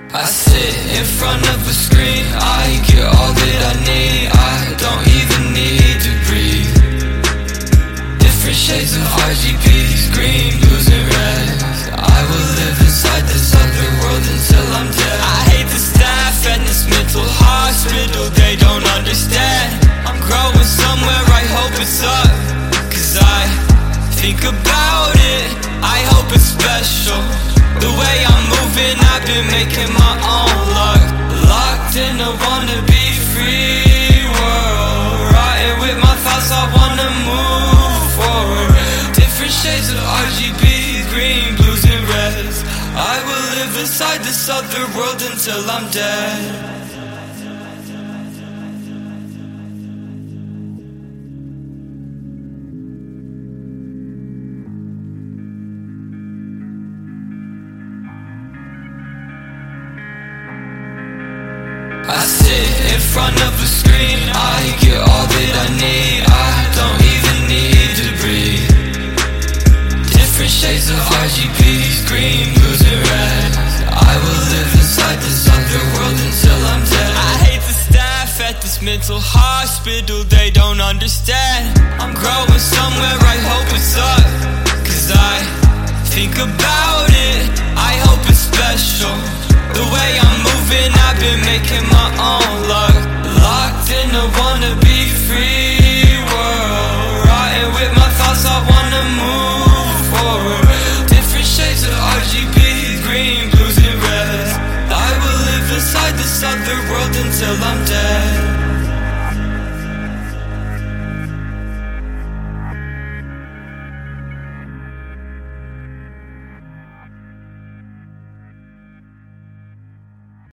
I sit in front of a screen, I get all that I need, I don't even need to breathe. Different shades of RGBs, green, blues and reds. I will live inside this other world until I'm dead. I hate the staff and this mental hospital, they don't understand. I'm growing somewhere, I hope it's up, cause I think about it, I hope it's special. The way I'm moving, I've been making my own luck. Locked in a wanna-be free world. Riding with my thoughts, I wanna move forward. Different shades of RGB, green, blues and reds. I will live inside this other world until I'm dead. I sit in front of a screen, I get all that I need, I don't even need to breathe. Different shades of RGBs, green, blues and reds. I will live inside this other world until I'm dead. I hate the staff at this mental hospital, they don't understand. I'm growing somewhere, I hope it's up, cause I think about it, I hope it's special. The way I'm moving, I've been making my own luck. Locked in a wanna-be free world. Riding with my thoughts, I wanna move forward. Different shades of RGB, green, blues and reds. I will live inside this other world until I'm dead.